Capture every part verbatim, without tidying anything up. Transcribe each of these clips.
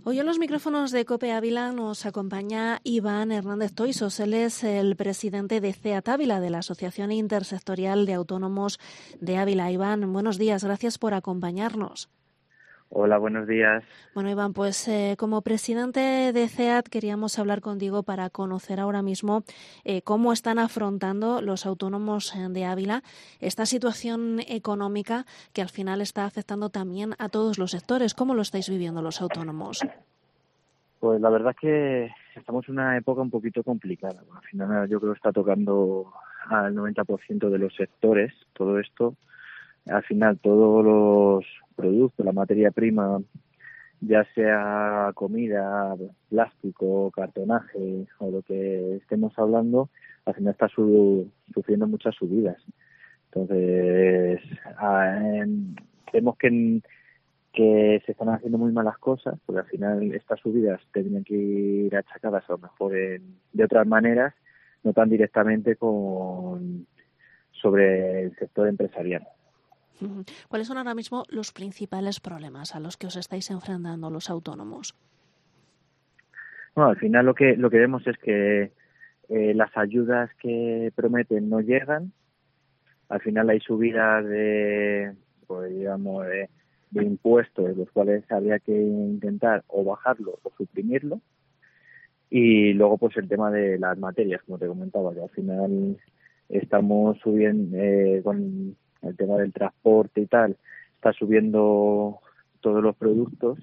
Hoy en los micrófonos de COPE Ávila nos acompaña Iván Hernández Toisos. Él es el presidente de CEAT Ávila, de la Asociación Intersectorial de Autónomos de Ávila. Iván, buenos días, gracias por acompañarnos. Hola, buenos días. Bueno, Iván, pues eh, como presidente de CEAT queríamos hablar contigo para conocer ahora mismo eh, cómo están afrontando los autónomos de Ávila esta situación económica que al final está afectando también a todos los sectores. ¿Cómo lo estáis viviendo los autónomos? Pues la verdad es que estamos en una época un poquito complicada. Al final yo creo que está tocando al noventa por ciento de los sectores todo esto. Al final todos los productos, la materia prima, ya sea comida, plástico, cartonaje o lo que estemos hablando, al final está su, sufriendo muchas subidas. Entonces, eh, vemos que en, que se están haciendo muy malas cosas, porque al final estas subidas tendrían que ir achacadas a lo mejor en, de otras maneras, no tan directamente con sobre el sector empresarial. ¿Cuáles son ahora mismo los principales problemas a los que os estáis enfrentando los autónomos? Bueno, al final lo que lo que vemos es que eh, las ayudas que prometen no llegan. Al final hay subidas de, pues digamos, de, de impuestos, los cuales habría que intentar o bajarlo o suprimirlo. Y luego pues el tema de las materias, como te comentaba, que al final estamos subiendo eh, con el tema del transporte y tal, está subiendo todos los productos.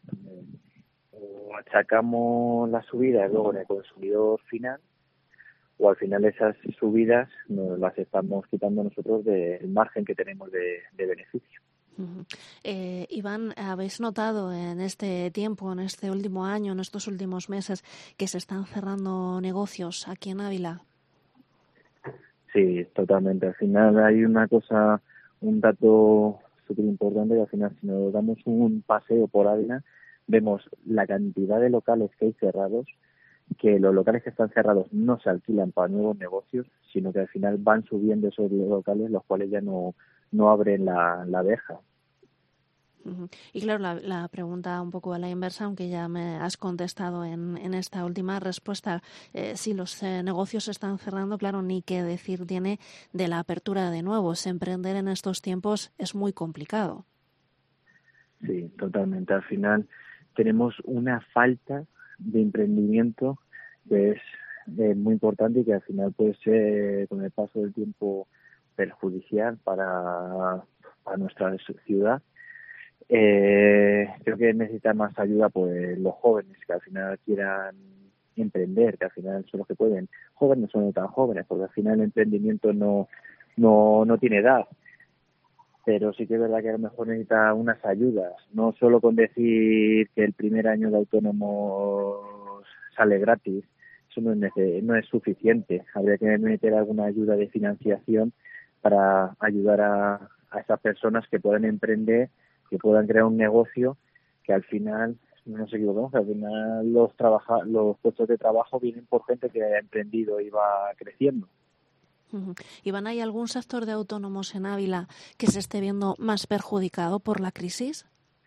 O achacamos las subidas luego en el consumidor final, o al final esas subidas nos las estamos quitando nosotros del margen que tenemos de, de beneficio. Uh-huh. Eh, Iván, ¿habéis notado en este tiempo, en este último año, en estos últimos meses, que se están cerrando negocios aquí en Ávila? Sí, totalmente. Al final hay una cosa, un dato súper importante, que al final si nos damos un paseo por Ávila, vemos la cantidad de locales que hay cerrados, que los locales que están cerrados no se alquilan para nuevos negocios, sino que al final van subiendo esos locales, los cuales ya no, no abren la, la verja. Uh-huh. Y claro, la, la pregunta un poco a la inversa, aunque ya me has contestado en, en esta última respuesta, eh, si los eh, negocios se están cerrando, claro, ni qué decir tiene de la apertura de nuevos. Emprender en estos tiempos es muy complicado. Sí, totalmente. Al final tenemos una falta de emprendimiento que es eh, muy importante y que al final puede ser con el paso del tiempo perjudicial para, para nuestra ciudad. Eh, creo que necesitan más ayuda pues los jóvenes que al final quieran emprender, que al final son los que pueden, jóvenes o no tan jóvenes, porque al final el emprendimiento no no no tiene edad, pero sí que es verdad que a lo mejor necesita unas ayudas, no solo con decir que el primer año de autónomo sale gratis, eso no es, nece- no es suficiente, habría que meter alguna ayuda de financiación para ayudar a, a esas personas que puedan emprender, que puedan crear un negocio, que al final, no nos equivocamos, que al final los, trabaja, los puestos de trabajo vienen por gente que ha emprendido y va creciendo. Uh-huh. Iván, ¿hay algún sector de autónomos en Ávila que se esté viendo más perjudicado por la crisis?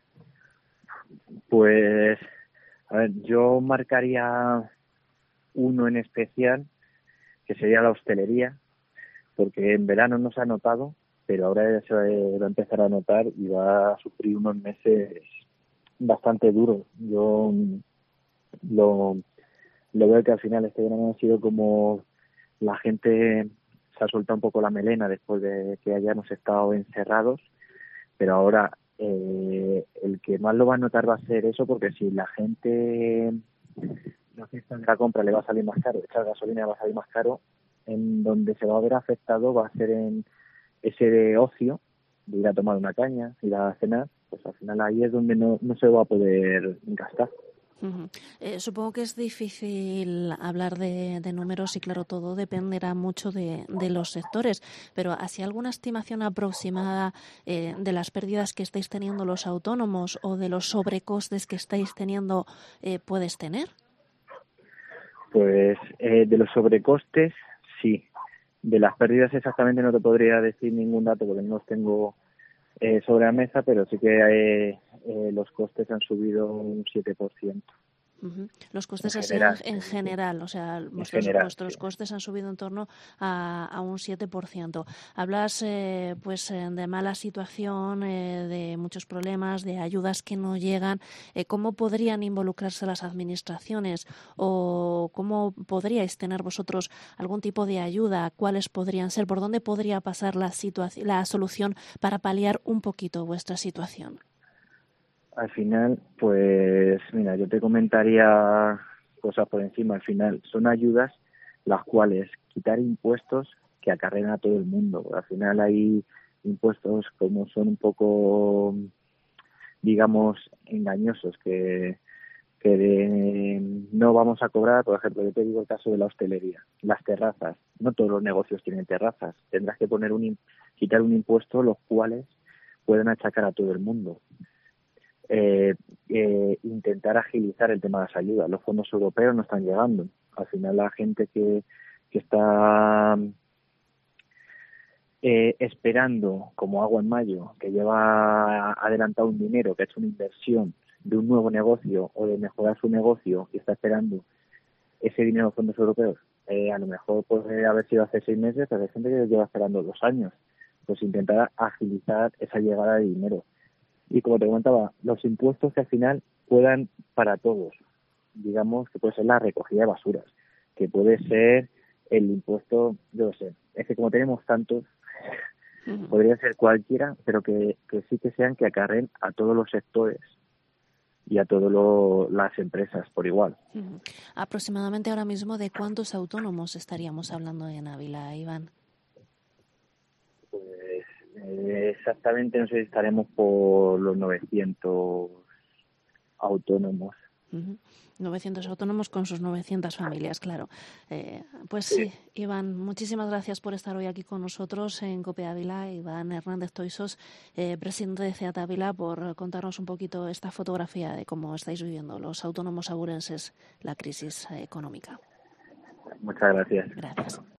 Pues, a ver, yo marcaría uno en especial, que sería la hostelería, porque en verano no se ha notado, pero ahora ya se va a empezar a notar y va a sufrir unos meses bastante duros. Yo lo, lo veo que al final este verano ha sido como la gente se ha soltado un poco la melena después de que hayamos estado encerrados, pero ahora eh, el que más lo va a notar va a ser eso, porque si la gente no hace la compra le va a salir más caro, echar gasolina va a salir más caro, en donde se va a ver afectado va a ser en ese de ocio, de ir a tomar una caña, ir a cenar, pues al final ahí es donde no, no se va a poder gastar. Uh-huh. Eh, supongo que es difícil hablar de, de números y claro, todo dependerá mucho de, de los sectores, pero ¿así alguna estimación aproximada eh, de las pérdidas que estáis teniendo los autónomos o de los sobrecostes que estáis teniendo eh, puedes tener? Pues eh, de los sobrecostes, sí. De las pérdidas exactamente no te podría decir ningún dato porque no los tengo eh, sobre la mesa, pero sí que eh, eh, los costes han subido un siete por ciento. Uh-huh. Los En costes así en, general, en es decir, general, o sea, en vuestros, general, vuestros sí. costes han subido en torno a, a un siete por ciento. Hablas eh, pues eh, de mala situación, eh, de muchos problemas, de ayudas que no llegan. Eh, ¿Cómo podrían involucrarse las administraciones o cómo podríais tener vosotros algún tipo de ayuda? ¿Cuáles podrían ser? ¿Por dónde podría pasar la, situa- la solución para paliar un poquito vuestra situación? Al final, pues mira, yo te comentaría cosas por encima. Al final, son ayudas las cuales quitar impuestos que acarrean a todo el mundo. Al final hay impuestos como son un poco, digamos, engañosos, que, que de, no vamos a cobrar. Por ejemplo, yo te digo el caso de la hostelería, las terrazas. No todos los negocios tienen terrazas. Tendrás que poner un quitar un impuesto los cuales pueden achacar a todo el mundo. Eh, eh, intentar agilizar el tema de las ayudas. Los fondos europeos no están llegando. Al final la gente que, que está eh, esperando, como agua en mayo, que lleva adelantado un dinero, que ha hecho una inversión de un nuevo negocio o de mejorar su negocio y está esperando ese dinero de fondos europeos, eh, a lo mejor puede haber sido hace seis meses, pero hay gente que lleva esperando dos años. Pues intentar agilizar esa llegada de dinero. Y como te comentaba, los impuestos que al final puedan para todos, digamos que puede ser la recogida de basuras, que puede ser el impuesto, yo no sé, es que como tenemos tantos, uh-huh. podría ser cualquiera, pero que, que sí que sean que acarren a todos los sectores y a todas las empresas por igual. Uh-huh. Aproximadamente ahora mismo, ¿de cuántos autónomos estaríamos hablando en Ávila, Iván? Pues eh, exactamente no sé si estaremos por los novecientos autónomos. Uh-huh. novecientos autónomos con sus novecientas familias, claro. Eh, pues sí. sí, Iván, muchísimas gracias por estar hoy aquí con nosotros en COPE Ávila. Iván Hernández Toisos, eh, presidente de CEAT Ávila, por contarnos un poquito esta fotografía de cómo estáis viviendo los autónomos aburenses la crisis económica. Muchas gracias. Gracias.